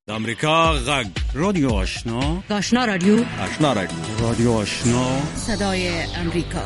د امریکا غږ رادیو آشنا، آشنا رادیو، آشنا رادیو، رادیو آشنا، صدای امریکا.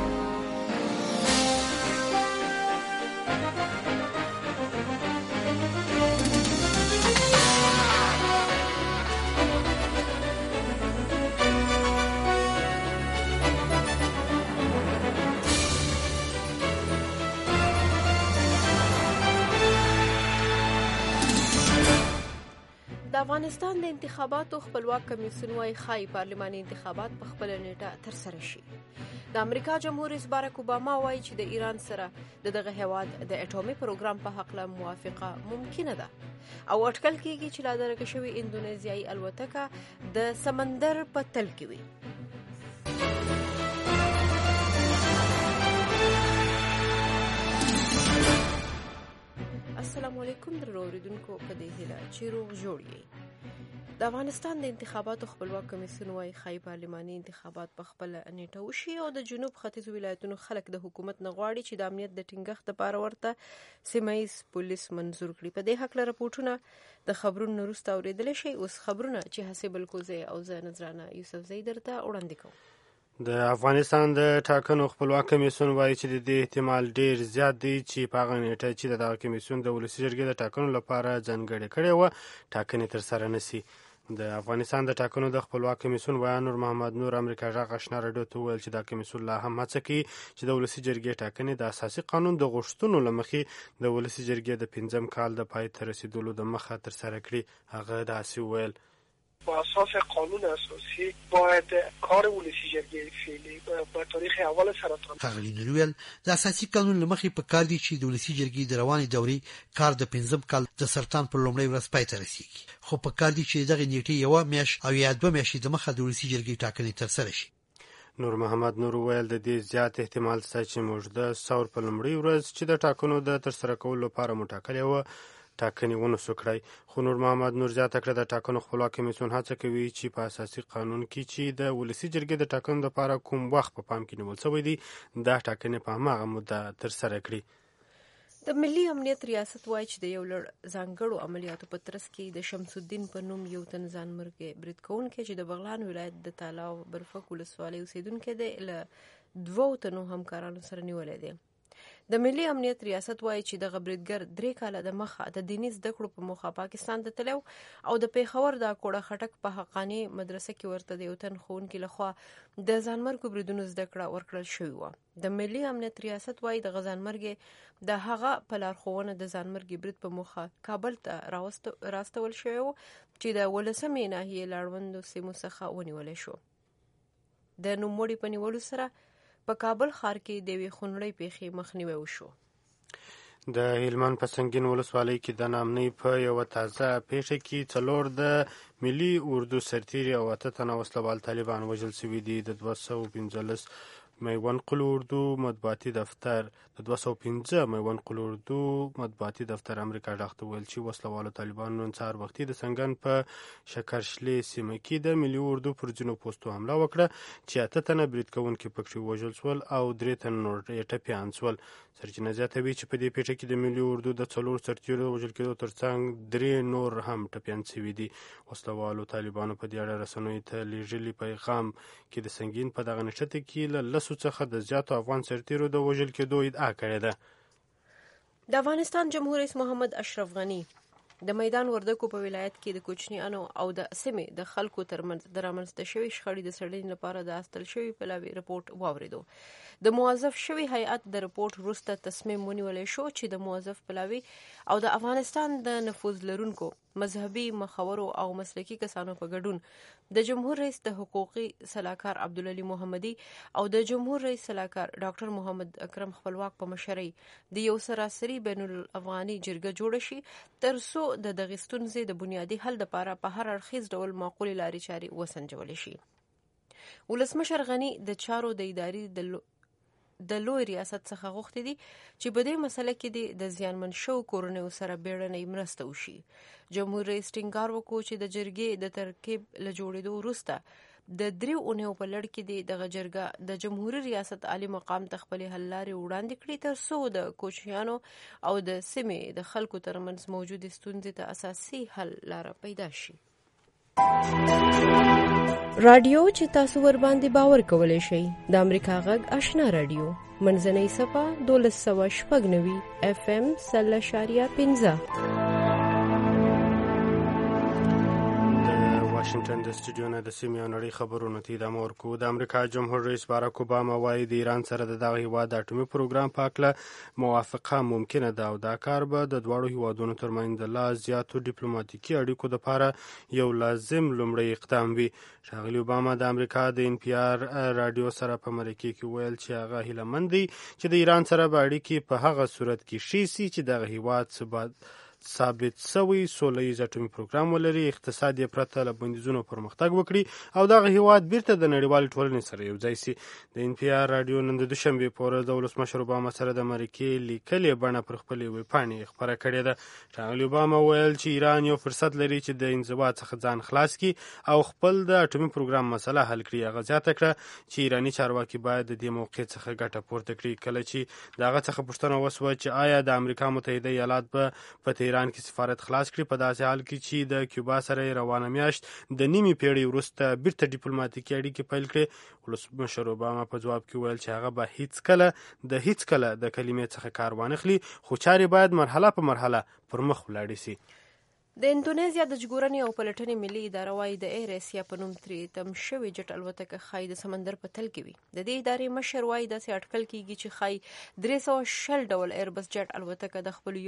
د افغانستان د انتخاباتو خپلواک کمیسیون وايي ښايي پارلماني انتخابات په خپل نیټه ترسره شي. د امریکا جمهور رئیس باراک اوباما وايي چې د ایران سره دغه هیواد د اټومي پروګرام په حق له موافقه ممکنه ده او اټکل کیږي چې لا درکه شوی اندونیزیایي الوتکه د سمندر په تل کې وي. السلام علیکم درنو اوریدونکو، په دې هیله چې روغ جوړ یې. د افغانستان د انتخاباتو خپلواک کمیسیون وايي ښايي پارلماني انتخابات په خپل نیټه وشي او د جنوب ختیځ ولایتونو خلک د حکومت نه غواړي چې د امنیت د ټینګښت لپاره ورته سیمه ییز پولیس منظور کړي. په دې هکله راپورټونه د خبرونو وروسته اورېدلی شئ. اوس خبرونه چې حسیب الکوزی او زه نذرانه یوسفزۍ درته وړاندې کوم. د افغانستان د ټاکنو خپلواک کمیسیون وایي چې د دې احتمال ډیر زیات دی چې په هغه نیټه چې دغه کمیسیون د ولسي جرګې د ټاکنو لپاره ځانګړې کړې وه ټاکنې ترسره نه شي. د افغانستان د ټاکنو د خپلواک کمیسیون ویان نور محمد نور امریکا غږ آشنا راډیو ته وویل چې دا کمیسیون لا هم هڅه کوي چې د ولسي جرګې ټاکنې د اساسي قانون د غوښتنو له مخې د ولسي جرګې د 5م کال د پای ته رسیدلو د مخه ترسره کړي. هغه داسې وویل: با اساس قانون اساسی باید کار ولسی جرګې فعلی په تاریخ اول سرطان ښاغلي نوریل د اساسي قانون لمخې په کار دي چې د ولسی جرګې د روانې دورې کار د 5م کال د سرطان پر لومړۍ ورځ پای ته رسیږي، خو په کار دي چې دغه نیټې یوه میاشت او یا 2 میاشتې د مخه د ولسی جرګې ټاکنې ترسره شي. نور محمد نور ویل د دې زیات احتمال شته چې موږ د ثور په لومړۍ ورځ چې د ټاکنو د ترسره کولو لپاره مو ټاکلې وه ټاکنې ونسو کړی. خو نور محمد نور زیاته کړه د ټاکنو خپلواک کمیسیون هڅه کوي چې په اساسي قانون کې چې د ولسي جرګې د ټاکنو لپاره کوم وخت په پام کې نیول شوی دی دا ټاکنې په هماغه موده ترسره کړي. د ملي امنیت ریاست وايي چې د یو لړ ځانګړو عملیاتو په ترڅ کې د شمس الدین په نوم یو تن ځانمرګي برید کوونکی چې د بغلان ولایت د تالاو برفک ولسوالۍ اوسیدونکی دی له 2 تنو همکارانو سره نیولی دی. د ملي امنیت ریاست وايي چې دغه بریدګر 3 کاله د مخه د دیني زده کړو په موخه پاکستان ته تللی او د پیښور د کوړه خټک په حقاني مدرسه کې ورته د یو تن ښوونکي لخوا د ځانمرګو بریدونو زده کړه ورکړل شوې وه. د ملي امنیت ریاست وايي د ځانمرګي د هغه په لارښوونه د ځانمرګي برید په موخه کابل ته راستول شوی و چې د 18مې ناحیې لاړوندو سیمو څخه ونیولی شو. د نوموړي په نیولو سره په کابل ښار کې د یوې خونړۍ پیښې مخنیوی وشو. د هلمند په سنګین ولسوالۍ کې د نامنۍ په یوه تازه پیښه کې 4 د ملي اردو سرتیري او 8 تنه وسلوال طالبان وژل شوي دي. د 215 میوند قل اردو مطبوعاتي دفتر امریکا غږ ته ویل چې وسلوالو طالبانو نن سهار وختي د سنګن په شکرشلې سیمه کې د ملي اردو پر ځینو پوستو حمله وکړه چې 8 تنه برید کوونکي پکې وژل شول او 3 تنه نور یې ټپیان شول. سرچینه زیاتوي چې په دې پیښه کې د ملي اردو د 4 سرتیرو وژل کېدو ترڅنګ 3 نور هم ټپیان شوي دي. وسلوالو طالبانو په دې اړه رسنیو ته لیږلي پیغام کې د سنګین په دغه نښته کې له 10 څخه د زیاتو افغان سرتیرو د وژل کېدو ادعا کړې ده. د افغانستان جمهور رئیس محمد اشرف غني د میدان وردګو په ولایت کې د کوچنیانو او د سیمې د خلکو ترمنځ د رامنځته شوي شخړې د څېړنې لپاره د استل شوي پلاوي رپورټ واورېدو. د موظف شوي هیئت د رپورټ وروسته تصمیم ونیولی شو چې د موظف پلاوي او د افغانستان د نفوذ لرونکو مذهبي مخورو او مسلکي کسانو په ګډون د جمهور رئیس د حقوقي سلاکار عبدالعلي محمدي او د جمهور رئیس سلاکار ډاکټر محمد اکرم خپلواک په مشرۍ د یو سراسري بین الافغاني جرګه جوړه شي تر څو د دغې ستونزې د بنیادي حل لپاره په هر اړخیز ډول معقولې لارې چارې وسنجولی شي. ولسمشر غني د چارو د ادارې د لوی ریاست څخه غوښتي دي چې په دې مسله کې د زیانمن شو کورنیو سره بیړنۍ مرسته وشي. جمهور رئیس ټینګار وکړ چې د جرګې د ترکیب له جوړېدو وروسته د 3 اونیو په لړ کې دغه جرګه د جمهوریت ریاست عالی مقام ته خپل حل لارې وړاندې کړې تر څو د کوچیانو او د سیمې د خلکو ترمنځ موجود ستونزې ته اساسي حل لاره پیدا شي. رادیو چې تاسو ور باندې باور کولای شئ د امریکا غږ آشنا رادیو منځنۍ صفه 1296 FM 0.5 واشنگټن د سټوډیو نه د سیمې او نړۍ خبرونو ته ادامه ورکوو. د امریکا جمهور رئیس باراک اوباما وایي د ایران سره د دغه هیواد د اټومي پروګرام په هکله موافقه ممکنه ده او دا کار به د دواړو هیوادونو ترمنځ د لا زیاتو ډیپلوماتیکي اړیکو لپاره یو لازم لومړی اقدام وي. ښاغلي اوباما د امریکا د NPR رادیو سره په مرکې کې ویل چې هغه هیلهمند دی چې د ایران سره به اړیکې په هغه صورت کې ښې سي چې دغه هیواد ثابت سوی سولیز اټومي پروګرام ولري، اقتصاد یې پرته له بندیزونو پرمختګ وکړي او دغه هیواد بیرته د نړیوالې ټولنې سره یو ځای سي. د NPR رادیو نن د دوشنبې په ورځ د ولسمشر اوباما سره د مرکې لیکلې بڼه پر خپلې ویبپاڼې خپره کړې ده. ښاغلي اوباما ویل چې ایران یو فرصت لري چې د انزوا څخه ځان خلاص کړي او خپل د اټومي پروګرام مسله حل کړي. هغه زیاته کړه چې ایراني چارواکي باید د دې موقع څخه ګټه پورته کړي. کله چې دغه څخه پوښتنه وسوه چې آیا د امریکا متحده ایالات به په ایران کې سفارت خلاص کړي، په داسې حال کې چې د کیوبا سره روانه میاشت د نیمې پیړۍ وروسته بیرته ډیپلوماتیکي اړیکې پیل کړي. ولسمشر اوباما په ځواب کې ویل چې هغه به هیڅ کله د کلمې څخه کار وانخلي، خو چارې باید مرحله په مرحله پر مخ ولاړې سي. د اندونیزیا د ژغورنې او پلټنې ملي اداره وايي د ایر اسیا په نوم ترې تم شوې جټ الوتکه ښایي د سمندر په تل کې وي. د دې ادارې مشر وايي داسې اټکل کیږي چې ښایي 360 ډول ایربس جټ الوتکه د خپل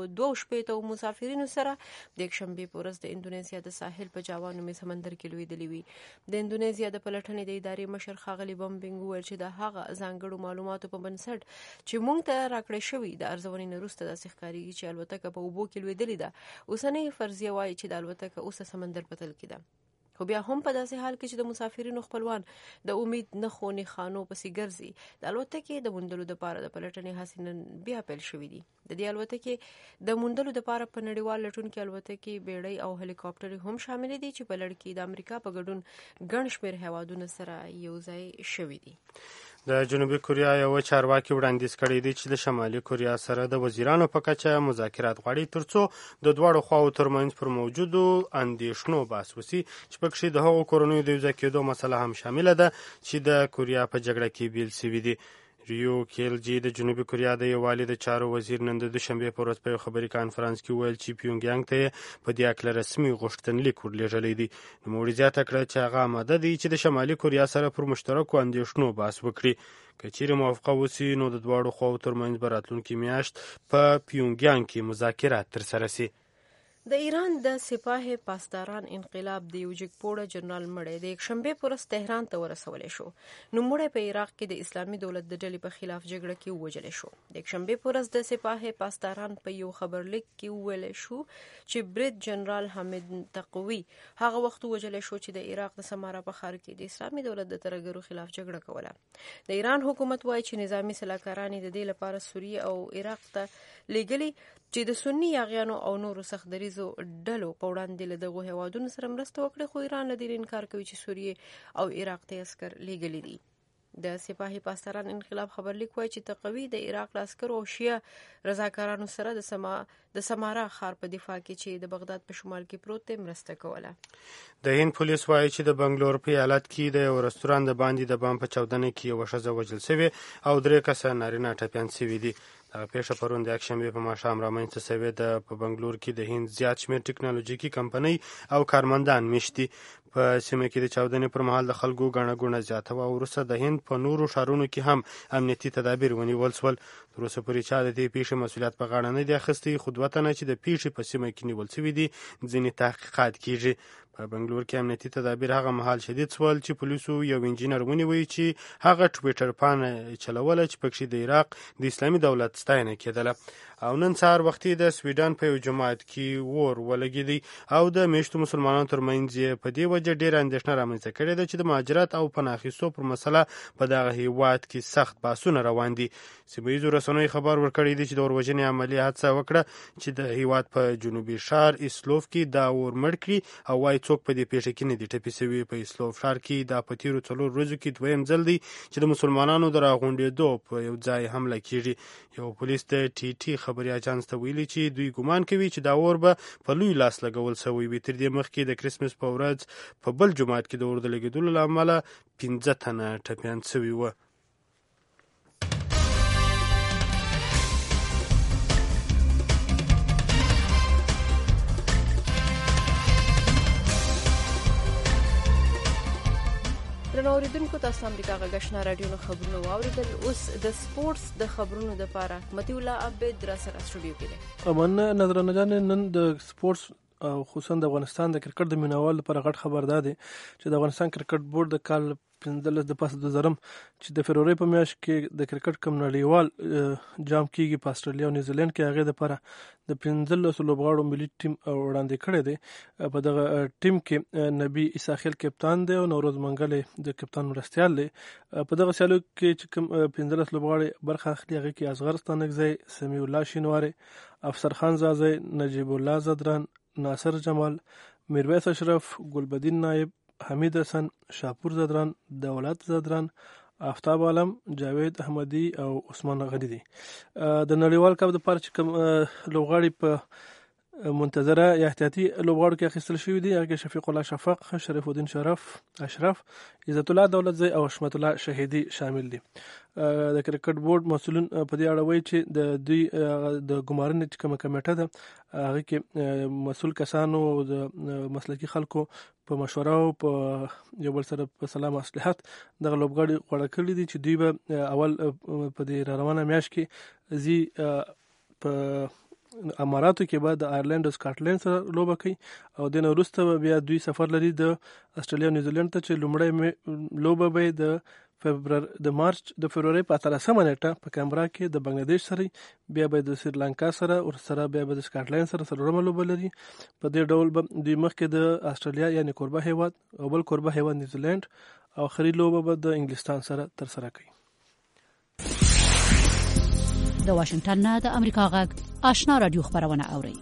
162 مسافرینو سره د یکشنبې په ورځ د اندونیزیا د ساحل په جاوا نومي سمندر کې لوېدلې وي. د اندونیزیا د پلټنې د ادارې مشر ښاغلي بمبینګ وویل چې د هغه ځانګړو معلوماتو په بنسټ چې موږ ته راکړې شوي د ارزونې نه وروسته داسې ښکارېږي چې الوتکه په اوبو کې لوېدلې ده. اوسنۍ فرضیه وایي چې د الوتکه اوسه سمندر په تل کې ده، خو بیا هم په داسې حال کې چې د مسافرینو خپلوان د امید نښو نښانو پسې ګرځي، د الوتکې د موندلو لپاره د پلټنې هڅې نن بیا پیل شوې دي. د دې الوتکې د موندلو لپاره په نړیوال لټونکي الوتکې بیړۍ او هلیکاپټر هم شامل دي چې په لړ کې د امریکا په ګډون ګڼ شمېر هیوادونو سره یو ځای شوي دي. د جنوبي کوریا یو چارواکي وړاندیز کړی دی چې د شمالي کوریا سره د وزیرانو په کچه مذاکرات غواړي ترڅو د دواړو خواو ترمنځ پر موجودو اندېښنو بحث وشي چې پکې د هغو کورنیو د یوځای کېدو مسله هم شامله ده چې د کوریا په جګړه کې بیل شوي دي. ریو کیلجی د جنوبي کوریا د یووالي د چارو وزیر نن د دوشنبې په ورځ په یو خبري کانفرنس کې ویل چې پیونګیانګ ته په دې اړه رسمي غوښتنلیک ورلېږلی دی. نوموړي زیاته کړه چې هغه آماده دی چې د شمالي کوریا سره پر مشترکو اندېښنو بحث وکړي. که چیرې موافقه وشي نو د دواړو خواو ترمنځ به راتلونکې میاشت په پیونګیانګ کې مذاکرات ترسره شي. د ایران د سپاه پاسداران انقلاب د یو جګپوړه جنرال مړی د یکشنبې په ورځ تهران ته ورسولی شو. نو مړی په عراق کې د اسلامي دولت د ډلې په خلاف جګړه کې ووژلی شو. د یکشنبې په ورځ د سپاه پاسداران په یو خبرلیک کې وویلی شو چې برید جنرال حامد تقوی هغه وخت ووژلی شو چې د عراق د سمارا په ښار کې د اسلامي دولت د ترهګرو خلاف جګړه کوله. د ایران حکومت وایي چې نظامي سلاکاران د دې لپاره سوریه او عراق ته لیږلي چې د سني یاغیانو او نورو سختدریزو ډلو په وړاندې له دغو هیوادونو سره مرسته وکړي، خو ایران له دې انکار کوي چې سوریې او عراق ته عسکر لیږلي دي. د سپاهي پاسداران انقلاب خبرلیک وایي چې تقوی د عراق له عسکرو او شیعه رضاکارانو سره د سمارا ښار په دفاع کې چې د بغداد په شمال کې پروت دی مرسته کوله. د هند پولیس وایي چې د بنګلور په ایالت کې د یو رستوران د باندې د بام په چاودنه کې یوه ښځه وژل شوې او 3 کسه نارینه ټپیان شوي دي. دغه پیښه پرون د یکشنبې په ماښام رامنځته شوې ده. په بنګلور کې د هند زیات شمېر ټکنالوژیکي کمپنۍ او کارمندان مېشت دي. په سیمه کې د چاودنې پر مهال د خلکو ګڼه ګوڼه زیاته وه او وروسته د هند په نورو ښارونو کې هم امنیتي تدابیر ونیول شول. تر اوسه پورې چا د دې پیښې مسؤلیت په غاړه نه دی اخیستی، خو 2 تنه چې د پیښې په سیمه کې نیول شوي دي ځینې تحقیقات کیږي. په بنګلور کې امنیتي تدابیر هغه مهال شدید شول چې پولیسو یو انجینر ونیوی چې هغه ټویټر پاڼه چلوله چې پکې د عراق د اسلامي دولت ستاینه کېدله. او نن سهار وختي د سویډن په یو جماعت کې اور ولګېدی او د میشتو مسلمانانو ترمنځ په دې وجه ډېره اندېښنه رامنځته کړې ده چې د مهاجرت او پناه اخیستو پر مسله په دغه هیواد کې سخت بحثونه روان دي. سیمه ییزو رسنیو خبر ورکړی دی چې د اوروژنې عملیه هڅه وکړه چې د هیواد په جنوبي ښار اسلوف کې دا اور مړ کړي او وايي څوک په دې پیښه کې نه دي ټپي شوي. په اسلوف ښار کې دا په تیرو 4 ورځو کې دویم ځل دی چې د مسلمانانو د راغونډېدو په یو ځای حمله کیږي. یو پولیس د ټي ټي خبري اژانس ته ویلي چې دوی ګمان کوي چې دا اور به په لوی لاس لګول شوی وي. تر دې مخکې د کرسمس په ورځ په بل جومات کې د اور د لګېدلو له امله 15 تنه ټپیان شوي وو. اوریدونکو تاسو امریکا غږ آشنا رادیو نو خبرونه واوریدل. اوس د سپورتس د خبرونو لپاره متي الله عبد را سره استودیو کې دی. امن نظر نه جان نن د سپورتس او خصوصا د افغانستان د کرکټ د مینوال لپاره غټ خبر ده چې د افغانستان کرکټ بورډ د کال 15 د پاسه 2000 چې د فروری په میاشت کې د کرکټ کم نړیوال جام کیږي په استرالیا او نیوزیلند کې هغه لپاره د 15 لوبغاړو ملي ټیم وړاندې کړی دی. په دغه ټیم کې نبی اساخیل کپتان دی او نوروز منګل د کپتان مرستیال دی. په دغه سیالو کې چې کوم 15 لوبغاړي برخه اخلي هغه کې اصغر ستانکزی، سمیع الله شینواری، افسر خان زازی، نجیب الله زدران، ناصر جمال، میرویس اشرف، ګلبدین نایب، حمید حسن، شاپور زدران، دولت زدران، آفتاب عالم، جاوید احمدی او عثمان غنی دي. د نړیوال کپ د لپاره چې کوم لوبغاړي په منتظره یا احتیاطي لوبغاړو کې اخیستل شوي دي هغه شفیق الله شفق، شریف الدین شرف، اشرف، عزت الله دولتزی او حشمت الله شهیدی شامل دي. د کرکټ بورډ مسؤلین په دې اړه وایي چې د دوی د ګمارنې چې کومه کمیټه ده هغه کې مسؤل کسانو د مسلکي خلکو په مشوره او په یو بل سره په سلام مصلحت د لوبغاړي غوړه کړی دي چې دوی به اول په دې روانه میاشت کې زی په اماراتو کې بعد د آیرلند او سکاټلند سره لوبه کوي او د نو وروسته بیا دوی سفر لري د استرالیا او نیوزیلند ته چې لومړی لوبه به د مارچ د فروری په 13 نیټه په کیمبرا کې د بنگلاديش سره بیا به د سریلانکا سره او سره بیا به د سکاټلند سره سره لوبه لري. په دې ډول به د مخکې د استرالیا یعنی کوربه هیواد او بل کوربه هیواد نیوزیلند او اخري لوبه به د انګلستان سره تر سره کوي. د واشنگټن نه د امریکا غږ آشنا رادیو خبرونه اوري.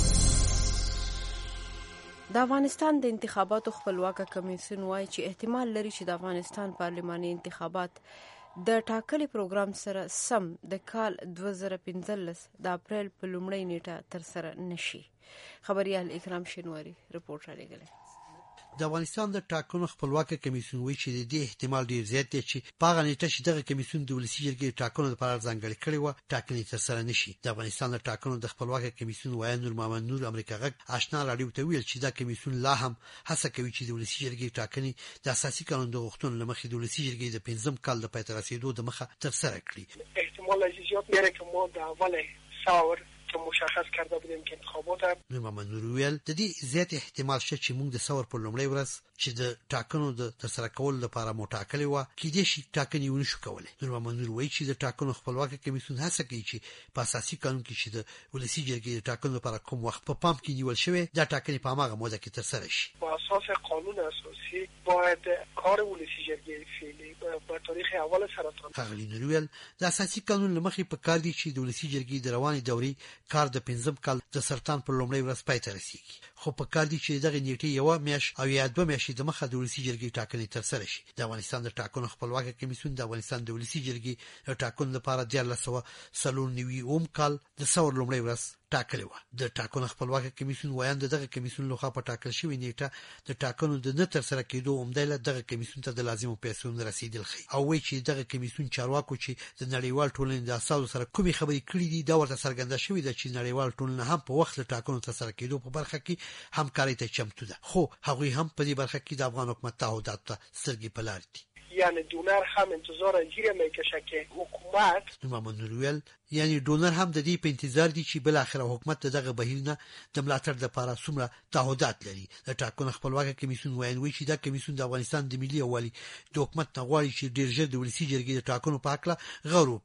د افغانستان د انتخاباتو خپلواک کمیسیون وایي چې احتمال لري چې د افغانستان پارلماني انتخابات د ټاکلي پروګرام سره سم د کال 2015 د اپریل په لومړۍ نیټه تر سره نشي. خبريال اکرام شینواری رپورټ را لګلې. د افغانستان د ټاکنو خپلواک کمیسیون وایي چې د دې احتمال ډیر زیات دی چې په هغه نیټه چې دغه کمیسیون د ولسی جرګې ټاکنو لپاره ځانګړې کړې و ټاکنې تر سره نشي. د افغانستان د ټاکنو د خپلواک کمیسیون وایي نور محمد نور امریکا غږ آشنا رادیو ته ویل چې دا کمیسیون لا هم هڅه کوي چې د ولسی جرګې ټاکنې د اساسي قانون د غوښتنو لمخې د ولسی جرګې د 15 کال د پای ته رسیدو د مخه تر سره کړي. احتمال زیات میره که ما در اول ثور که مشخص کرده بودیم که انتخابات محمد نور ویل د دې زیات احتمال شته چې موږ د ثور په لومړۍ ورځ چې د ټاکنو د ترسره کولو لپاره مو ټاکلې و کې دې شي ټاکنې ونشو کولای. نور محمد نور وایي چې د ټاکنو خپلواک کمیسیون هڅه کوي چې په اساسي قانون کې چې د ولسی جرګې د ټاکنو لپاره کوم وخت په پام کې نیول شوی دا ټاکنې په هغه موده کې تر سره شي. با اساس قانون اساسی باید کار ولسی جرګې فعلی په تاریخ اول سرطان خغلی نور ویل د اساسي قانون لمخې په کار دي چې د ولسی جرګې د رواني دورې کار د 15 کال د سرطان په لومړۍ ورځ پای ته رسیږي. خو په کار دي چې دغه نیټه یو میاشت او یا 2 میاشتې د مخه د ولسی جرګې ټاکنې تر سره شي. د افغانستان د ټاکنو خپلواک کمیسیون د افغانستان د ولسی جرګې د ټاکنو لپاره 1990 کال د ثور لومړۍ ورځ ټاکلې و. د ټاکنو خپلواک کمیسیون وایي دغه کمیسیون لخوا په ټاکل شوی نیټه د ټاکنو د نه تر سره کېدو عمدله دغه کمیسیون ته د لازمو پیسو نه رسیدل خي او وایي چې دغه کمیسیون چارواکو چې د نړیوال ټولنې د اساسو سره کومې خبرې کړې دي دا ورته څرګنده شوې ده چې نړیوال ټولنه هم په وخت د ټاکنو تر سره کېدو په برخه کې همکاري ته چمتو ده. خو هغوی هم په دې برخه کې د افغان حکومت تعهدات ته سترګې په لار دي. یعنی دونر هم انتظار گیر میکشه که حکومت محمد نور ویل یعنی ډونر هم د دې په انتظار دي چې بل اخر حکومت دغه بهیر نه د ملاتړ لپاره څومره تعهدات لري. د ټاکنو خپلواک کمیسیون وایي چې دا کمیسیون د افغانستان د ملي یووالي د حکومت نه غواړي چې ډیر ژر د ولسی جرګې د ټاکنو په اړه غور وکړي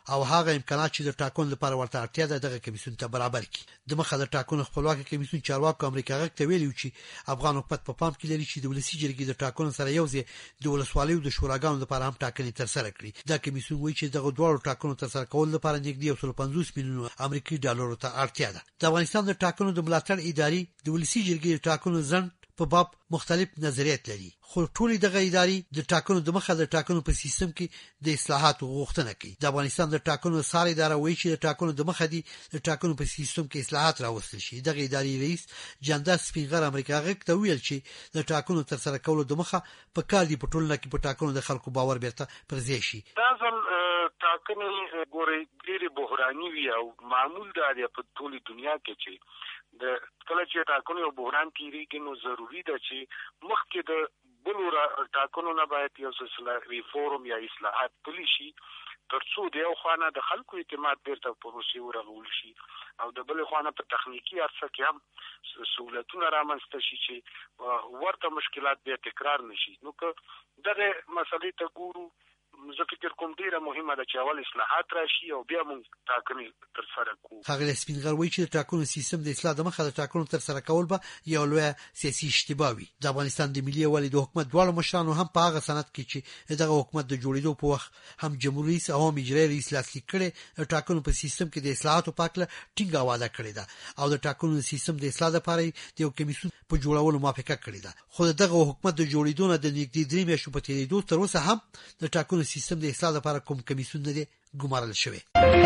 او هغه امکانات چې د ټاکنو لپاره ورته اړتیا ده دغه کمیسیون ته برابر کړي. د مخه د ټاکنو خپلواک کمیسیون چارواکو امریکا غږ ته ویلي چې افغان حکومت په پام کې لري چې د ولسی جرګې د ټاکنو سره یوځای د ولسوالیو د شوراګانو لپاره هم ټاکنې ترسره کړي. دا کمیسیون وایي چې دغه دوه ټاکنو ترسره کول لپاره نږدې 150 میلیون امریکایي ډالرو ته اړتیا ده. د افغانستان د ټاکنو د ملاتړ ادارې د ولسی جرګې د ټاکنو ځنډ په باب مختلف نظریات لري، خو ټول دغه ادارې د ټاکنو د مخه د ټاکنو په سیستم کې د اصلاحاتو غوښتنه کوي. د افغانستان د ټاکنو ساري اداره وایي چې د ټاکنو د مخه د ټاکنو په سیستم کې اصلاحات راوستل شي. دغه ادارې رئیس جاندار سپینغر امریکا غږ ته ویل چې د ټاکنو ترسره کولو د مخه په کار دی په ټولنه کې په ټاکنو د خلکو باور بیرته پر ځای شي. دا ځل ټاکنې ګوري ډېری بحراني وي او معمول دی په ټولي دنیا کې چې د کله چې ټاکنې او بحران تیریږي نو ضروری ده چې مخکې د بلو ټاکنو نه باید یو څه ریفورم یا اصلاحات پلي شي ترڅو د یو خانه د خلکو اعتماد بیرته پروسې ورغول شي او د بل خانه په تخنیکی عرصه کې هم سہولتونه رامنځته شي چې ورته مشکلات به تکرار نشي. نو که دغه مسلې ته ګورو زه فکر کوم ډیره مهمه ده چې اول اصلاحات راشي او بیا موږ ټاکنې ترسره کوو. هغه سپینغر وایي چې د ټاکنو سیستم د اصلاح د مخه د ټاکنو ترسره کول به یو لوی سیاسي اشتباه وي. د افغانستان د ملي یووالي د حکومت دواړو مشرانو هم په هغه سند کې چې دغه حکومت د جوړېدو په وخت هم جمهوریت رئیس او هم اجرایي رئیس لاسلیک کړي د ټاکنو په سیستم کې د اصلاحاتو په اړه ټینګه وعده کړې ده او د ټاکنو سیستم د اصلاح لپاره د یو کمیسیون په جوړولو موافقه کړې ده. خو دغه حکومت د جوړېدو نه د نږدې 3 میاشتو په تیریدو تر اوسه هم د ټاکنو سیستم د اصلاح لپاره کوم کمیسیون نه دی ګمارل شوی.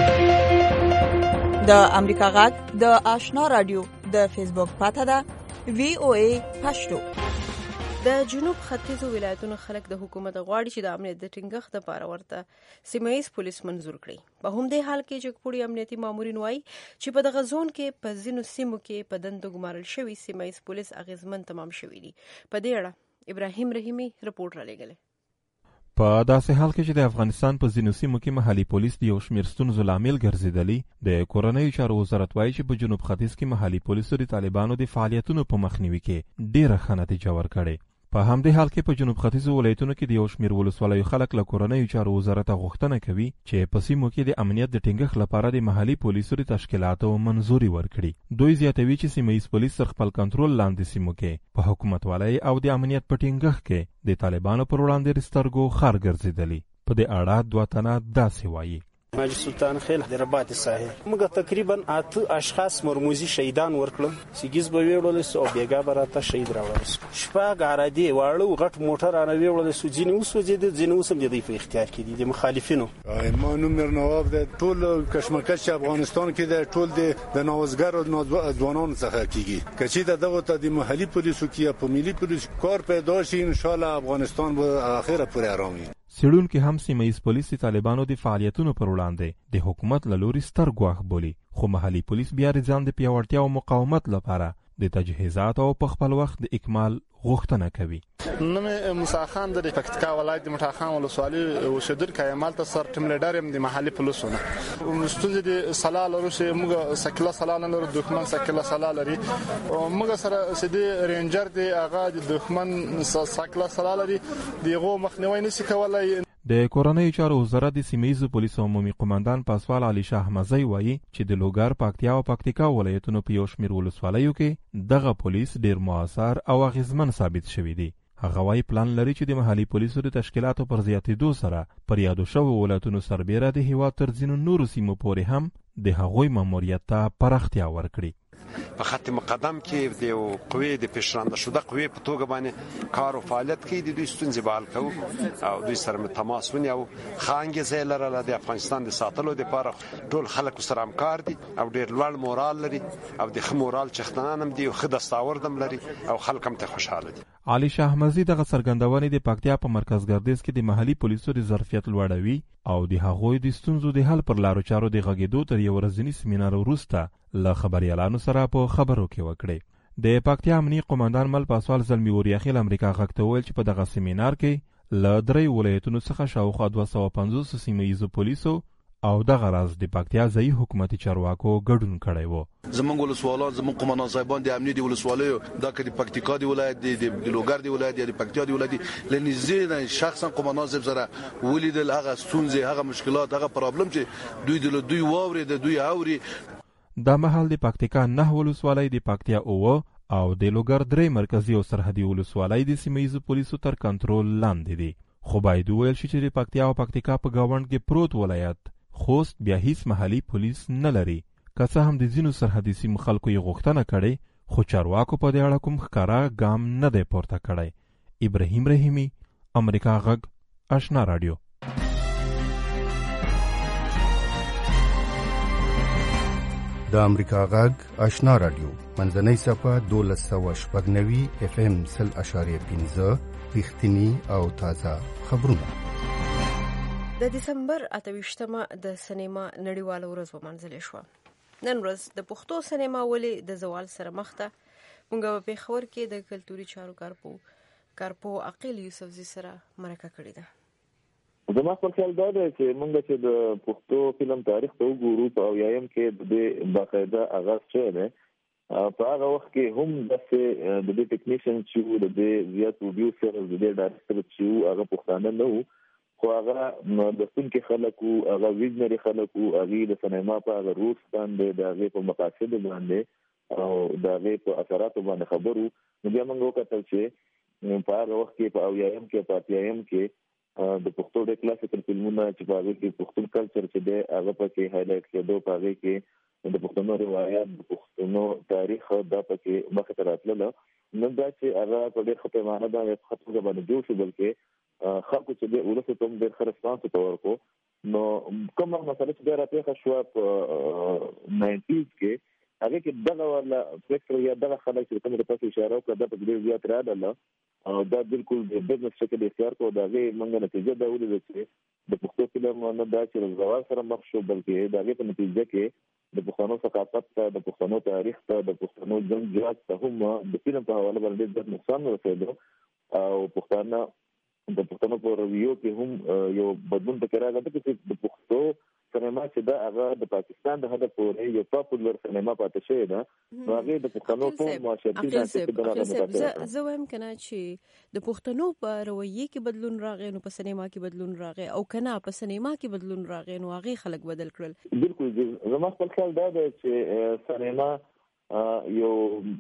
د امریکا غږ د آشنا رادیو د فیسبوک پاڼه ده VOA پښتو. د جنوب ختیځو ولایتونو خلک د حکومت غواړي چې د امنیت د ټینګښت لپاره ورته سیمه‌ییز پولیس منظور کړي. په همدې حال کې جګپوړي امنیتي مامورین وایي چې په دغه ځون کې په ځینو سیمو کې په دندو ګمارل شوي سیمه‌ییز پولیس اغیزمن تمام شوي دي. په دې اړه ابراهیم رحیمي رپورټ را لېږلی. په داسې حال کې چې د افغانستان په ځینو سیمو کې محلي پولیس د یو شمېر ستونزو لامل ګرځېدلي، د کورنیو چارو وزارت وایي چې په جنوب ختیځ کې محلي پولیسو د طالبانو د فعالیتونو په مخنیوي کې ډېره ښه نتیجه ورکړې. په همدې حال کې په جنوب ختیځو ولایتونو کې د یو شمېر ولسوالیو خلک له کورنیو چارو وزارت غوښتنه کوي چې په سیمو کې د امنیت د ټینګښت لپاره د محلي پولیسو د تشکیلاتو منظوري ورکړي. دوی زیاتوي چې سیمه‌ییز پولیس تر خپل کنټرول لاندې سیمو کې په حکومتوالۍ او د امنیت په ټینګښت کې د طالبانو پر وړاندې د سترګو خار ګرځېدلي. په دې اړه دوه تنه داسې وایي. ماجد سلطان خیل د رباط ساحل موږ تقریبا 8 اشخاص مرموزي شهیدان ورکړل، سیګیز به ویړل او بیګا براته شهید راوړل. شپږ غاردي واړو غټ موټر را ویړل سو ځینې وسوځید ځینې وسم د په اختیار کې دي د مخالفینو. ما نومر نواب د ټول کشمکش افغانستان کې د ټول د نوازګر او ځوانانو څخه کیږي. کچې دغه ته د محلي پولیسو کې په ملي پولیس کار پیدا شي ان شاء الله افغانستان به اخره پورې آرام وي. سیړونکو هم سیمه‌ییز پولیس د طالبانو د فعالیتونو پر وړاندې د حکومت له لوري ستر ګواښ بولي، خو محلي پولیس بیا د ځان د پیاوړتیا او مقاومت لپاره د تجهیزات او په خپل وخت د اکمال غوښتنه کوي. نوم موسی خان د پکتیکا ولایت د مټاخان ولسوالۍ اوسیدونکی یم. هلته سر ټیم لیډر یم د محلي پولیسو نه. ستونزې د سلا لرو چې موږ سکله سلا نه لرو، دښمن سکله سلا لري. موږ سره سیدي رینجر دی هغه د دښمن سکله سلا لري، دغه مخنیوي نشي کولای. د کورنیو چارو وزارت د سیمه‌ییزو پولیسو عمومي قومندان پاسوال علي شاه احمدزی وایي چې د لوګر، پکتیا او پکتیکا ولایتونو په یو شمېر ولسوالیو کې دغه پولیس ډېر مؤثر او اغیزمن ثابت شوي دي. هغه وایي پلان لري چې د محلي پولیسو د تشکیلاتو پر زیاتېدو سره پر یادو شوو ولایتونو سربیره د هیواد تر ځینو نورو سیمو پورې هم د هغوی ماموریت ته پراختیا ورکړي. په خط مقدم کې د قوې د پیشرانده شوده قوې په توګه باندې کار او فعالیت کوي. د دوی ستونزې به حل کوو او دوی سره تماس ونیو. ښه ځای لرله د افغانستان د ساتلو دپاره ټول خلک سره همکار دي او ډېر لوړ مورال لري او د ښه مورال څښتنان هم دي او ښه دستاورد هم لري او خلک هم ته خوشحاله دي. علي شاه احمدزي دغه څرګندونې د پکتیا په مرکز ګردیز کې د محلي پولیسو د ظرفیت لوړوي او د هغوی د ستونزو د حل پر لارو چارو د غږېدو تر یو ورځني سیمینار وروسته له خبریالانو سره په خبرو کې وکړي. د پکتیا امني قومندان مل پاسوال زلمي وریاخیل امریکا غږ ته وویل چې په دغه سیمینار کې له 3 ولایتونو څخه شاوخوا 250 سیمه‌ییزو پولیسو او دغه راز د پکتیا ځایي حکومتي چارواکو ګډون کړی و. زمونږ ولسوالان زمونږ قومندان صاحبان د امنیت ولسوالیو دا کړي پکتیکا دی ولایت دی د لوګر دی ولایت دی د پکتیا دی ولایت لنیزه شخصا قومندان صاحب سره ولیدل هغه ستونزې هغه مشکلات هغه پرابلم چې دوی واوري د دوی اوري. دا مهال د پکتیکا 9 ولسوالۍ د پکتیا او د لوګر 3 مرکزی او سرحدي ولسوالۍ د سیمه‌ییزو پولیسو تر کنټرول لاندې دي. خو باید وویل شي چې د پکتیا او پکتیکا په ګاونډ کې پروت ولایت خوست بیا هیڅ محلي پولیس نه لري. که څه هم د ځینو سرحدي سیمو خلکو یې غوښتنه کړې خو چارواکو په دې اړه کوم ښکاره ګام نه دی پورته کړی. ابراهیم رحیمي، امریکا غږ، آشنا رادیو. د امریکا غږ آشنا رادیو منځنۍ صفحه 1290 FM 0.5 رښتینی او تازه خبرونه. د دسمبر 28مه د سینما نړیواله ورځ ومنځل شوه. نن ورځ د پښتو سینما ولې د زوال سره مخ ده؟ موږ په پیښور کې د کلتوري چارو کارپو عقیل یوسفزي سره مرکه کړې ده. زما خپل خیال دا دی چې موږ چې د پښتو فلم تاریخ ته وګورو په اویایم کې د باقاعده آغاز شوی دی. په هغه وخت کې هم د دې ټیکنیشن چې د دې زیات پروډیوسر د دې ډایرکټر چې هغه پښتانه نه وو خو هغه د څنګه خلکو هغه ویژنري خلکو هغه د سینما په هغه روس باندې د هغه په مقاصد باندې او د هغه په اثراتو باندې خبرو. نو بیا موږ وکړل چې په هغه وخت کې په اویایم کې په اتیایم کې د پښتو د کلاسیکل فلمونو چې په هغه کې پښتون کلچر چې دی هغه پکې هایلایټ کېدو. په هغه کې د پښتنو روایت د پښتنو تاریخ دا پکې مخه ته راتلله. نو دا چې هغه په ډېر ښه پیمانه باندې خطو باندې جوړ شو بلکې خلکو چې د ولس ته ډېر ښه رسپانس ورکړو. نو کومه مسله چې بیا راپېښه شوه په 90s کې هغه کې دغه ولا فکر یا دغه خلک چې کوم د تاسو اشاره وکړه دا په ډېر زیات راغله او دا بالکل د بزنس شکل اختیار کو. دا غي منګه نتیجه دا ولې چې د پښتو فلم نه دا چې زوال سره مخ شو بلکې دا غي په نتیجه کې د پښتنو ثقافت ته د پښتنو تاریخ ته د پښتنو جنجات ته هم د فلم په حواله باندې ډېر نقصان ورسېدو او پښتنو په رویو کې هم یو بدلون پکې راغلی چې د پښتو سینما چې دا هغه د پاکستان د هدف پورې یو پاپولر سینما پاتې شوی ده. نو هغه د پښتنو په معاشرتي ځانګړتیا زه وایم کنه چې د پښتنو په رویه کې بدلون راغی نو په سینما کې بدلون راغی او کنه په سینما کې بدلون راغی نو هغه خلک بدل کړل. بالکل زما خپل خیال دا دی چې سینما یو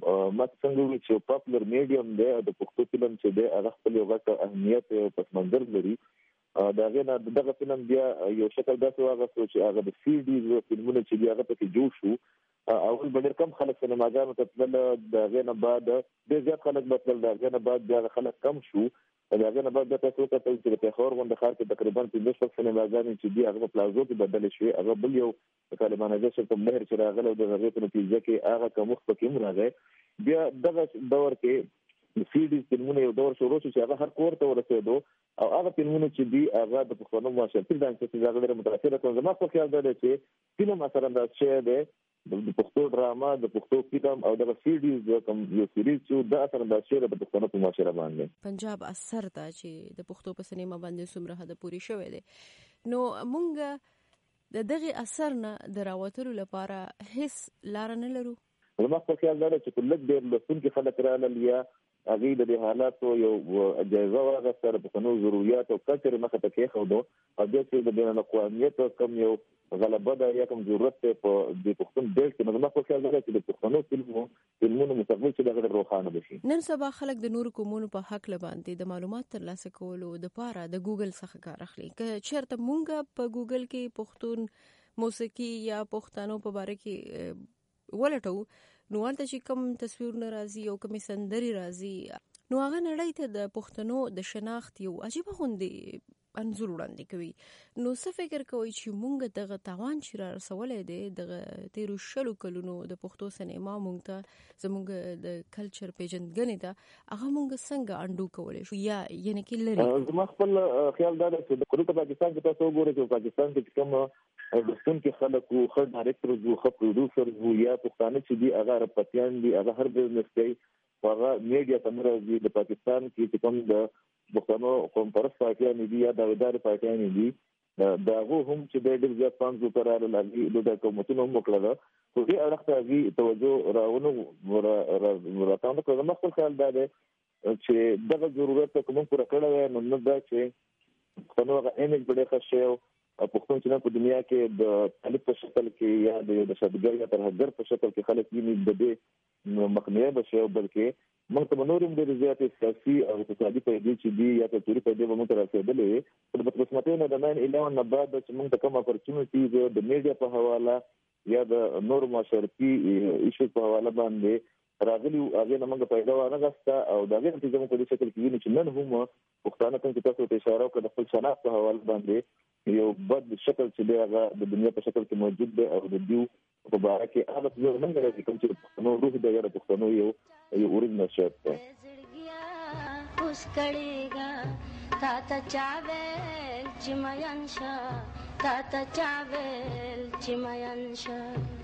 مڅنګ چې پاپولر میډیم دی د پښتو فلم چې دی هغه خپل یو غټ اهمیت او پس منظر لري. دا غنا دغه فلم بیا یو شکل داسې واغستو چې هغه د سی ډي فلمونه چې بیا هغه پکې جوړ شو اول ډېر کم خلک سینماګانو ته تلل. د غنا بعد ډېر زیات خلک بدل د غنا بعد بیا خلک کم شو. د غنا بعد د تاسو ته چې په پیښور غونډه ښار کې تقریبا 15 سینماګانې چې بیا هغه پلازو کې بدل شوې هغه بل یو طالبانایزیشن په لهر چې راغله د هغه په نتیجه کې هغه کوم وخت کې هم راغی. بیا دغه دور کې د سی ډي فلمونه یو دور شروع شو چې هغه هر کور ته ورسېدو او هغه فلمونه چې دی هغه د پښتنو معاشرتي ځانګړتیا چې هغه ډېر متاثر کړل. زما په خیال دی چې فلم اثر انداز شوی دی د پښتو ډراما د پښتو فلم او د سی ډي کوم یو سیریز چې د اثر انداز شوی د پښتنو په معاشره باندې پنجاب اثر دا چې د پښتو په سینما باندې څومره حد پورې شوی دی. نو مونږ د دغه اثر نه د راوتلو لپاره هیڅ لار نه لرو. زما په خیال دی چې کله ډېر لسونکي خلک راغلل یا هغه د حالاتو یو جایزه واغسته د پښتنو ضرورت او کلچر مخه ته کېښودو او د دې د بین الاقوامیت کم یو غلبه ده یا کوم ضرورت په د پښتون بیل کې نو په خیال ده چې د پښتنو فلمونو مستقبل چې دغه روښانه بشي. نن سبا خلک د نورو قومونو په حق لباندې د معلومات ترلاسه کولو د پاره د ګوګل څخه کار اخلي. که چیرته مونږه په ګوګل کې پښتون موسیقي یا پښتنو په باره کې ولټو نو ولته چې کوم تصویر ناراضي او کوم سندري راځي نو هغه نړۍ ته د پښتنو د شناخت یو عجیب غوندي انځور وړاندې کوي. نو څه فکر کوي چې مونږ دغه تاوان چې را رسولې دي دغه 13 کلونو د پښتو سینما مونږ ته زموږ د کلچر پیژندګنې ته هغه مونږ څنګه انډو کولای شو یا یعنی کې لري؟ زما خپل خیال دا دی چې د پاکستان کې تاسو وګورئ چې پاکستان کې کوم دستون کې خلک وو خو ډایرکټر وو خو پروډوسر وو یا پښتانه چې دی هغه رپتيان دي هغه هر بزنس کوي هغه میډیا تمرازي د پاکستان کې کوم د پښتنو قوم پرست پارټیان دي یا داودار پارټیان دي دا هغه هم چې د ډېر زیات فانډز وکړل لګي د حکومتونو وکړل خو دې اړخ ته وی توجه راوونه راټاند کړو. نو خپل خیال دا دی چې دغه ضرورت کوم پوره کړو نو دا چې څنګه هغه ایمیج بډې خشه او پښتون چې په دنیا کې د طالب په شکل کې یا د شادګر یا ترهګر په شکل کې خلک ویني د دې مخنیوي بشي او بلکې موږ ته نورم د زیات سیاسي او اقتصادي پیدې چې دی یا د توري پیدې به موږ راځېدلې په بدقسمتۍ نه د 9/11 نه بعد چې موږ ته کوم اپورچونټیز د میډیا په حواله یا د نور معاشرتي ایشو په حواله باندې راغلي هغه نه موږ پیدا ورغسته او دا غیر چې موږ په دې شکل کې ویني چې نن هم پښتانه څنګه تاسو ته اشاره وکړه د خپل شناخت په حواله باندې یو بد شکل چې دی هغه د دنیا په شکل کې موجود دی او د دیو په باره کې هغه څه نه غواړي کوم چې پښتنو روح دی یا پښتنو یو اوریجنل شرط دی اوس کړيګا تا ته چاویل چې مینشا تا ته چاویل چې مینشا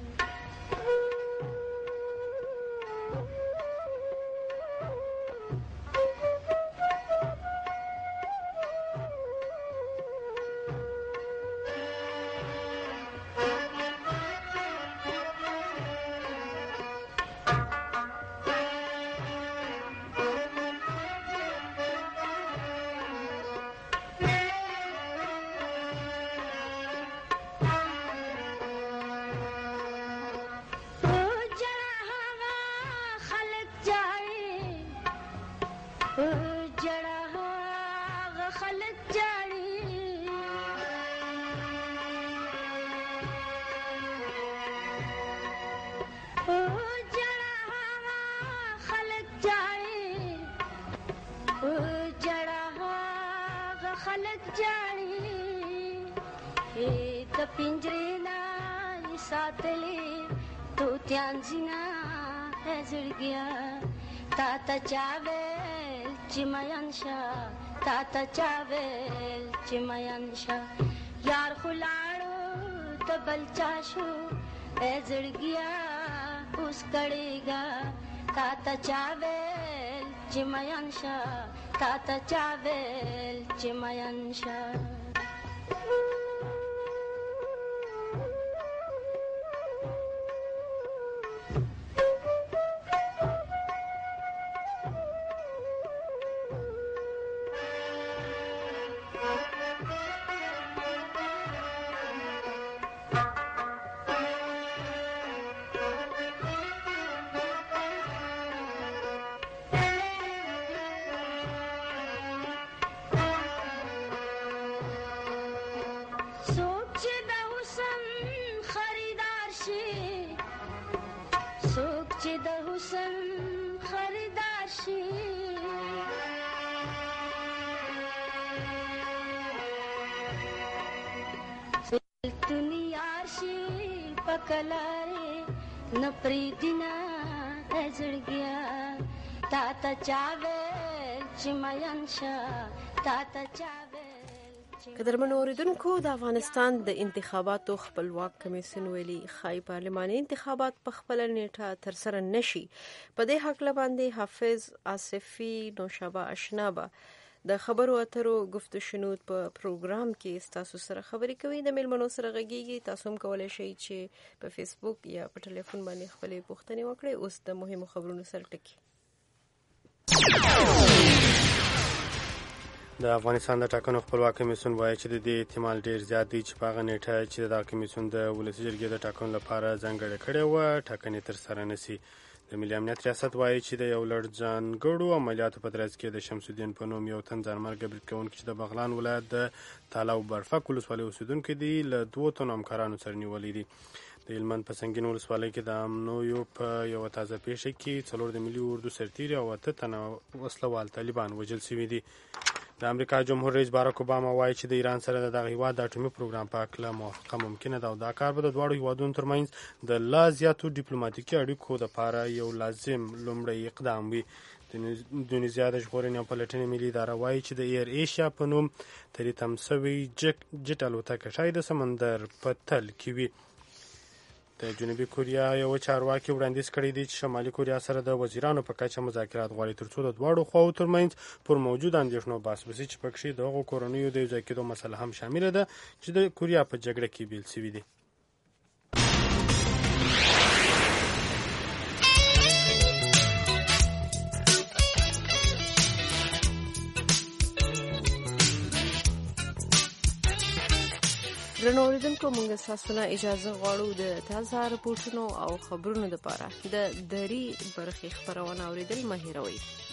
چاویل چې مینشا تا ته چاویل چې مینشا یار خلاړو ته بلچا شو اے زړګیا اوس کړيګا تا ته چاویل چې مینشا تا ته چاویل چې مینشا قدرمن اوریدونکو د افغانستان د انتخاباتو خپلواک کمیسیون ویلي خای پارلماني انتخابات په خپل نیټه تر سره نشي. په دې حق لباندې حافظ آصفي نوشابه اشنابه د خبرو اترو گفتگو شنود په پروګرام کې تاسو سره خبرې کوي. د میلمنو سره غږیږي. تاسو هم کولای شئ چې په فیسبوک یا په ټلیفون باندې خپلې پوښتنې وکړئ. اوس د مهمو خبرونو سره ټکی. د افغانستان د ټاکنو خپلواک کمیسیون وایي چې د دې احتمال ډیر زیات دی چې په هغه نیټه چې د کمیسیون د ولسي جرګې د ټاکنو لپاره ځانګړې کړې وه ټاکنې ترسره نشي. د ملي امنیت ریاست وایي چې د یو لړ ځانګړو عملیاتو په ترڅ کې د شمس الدین په نوم یو تن ځانمرګه برید کوونکی چې د بغلان ولایت د تالاو برفک ولسوالۍ اوسیدونکی دی له 2 تنو همکارانو سره نیولې دي. د هلمند په سنګین ولسوالۍ کې د امنویو په یو تازه پیښه کې 4 د ملي اردو سرتیري او 8 تنه وسلوال طالبان وژل شوي دي. د امریکا جمهور رئیس باراک اوباما وایي چې د ایران سره د دغه هیواد د اټومي پروګرام په اړه موافقه ممکنه ده او دا کار به د دواړو هیوادونو ترمنځ د لا زیاتو ډیپلوماټیکي اړیکو لپاره یو لازم لومړی اقدام وي. د اندونیزیا د ژغورنې او پلټنې ملي اداره وایي چې د ایر ایشیا په نوم تم شوی جټ الوتکه شاید د سمندر په تل کې وي. د جنوبي کوریا یو چارواکي وړاندیز کړی دی چې شمالي کوریا سره د وزیرانو په کچه مذاکرات غواړي ترڅو د دواړو خواو ترمنځ پر موجود اندېښنو بحث وشي چې پکې د هغو کورنیو د یو ځای کېدو مسله هم شامله ده چې د کوریا په جګړه کې بیل شوي دي. درنو اوریدونکو موږ تاسو اجازه غواړو د تازه راپورټونو او خبرونو لپاره د دری برخې خبرونه اوریدل مه هېروئ.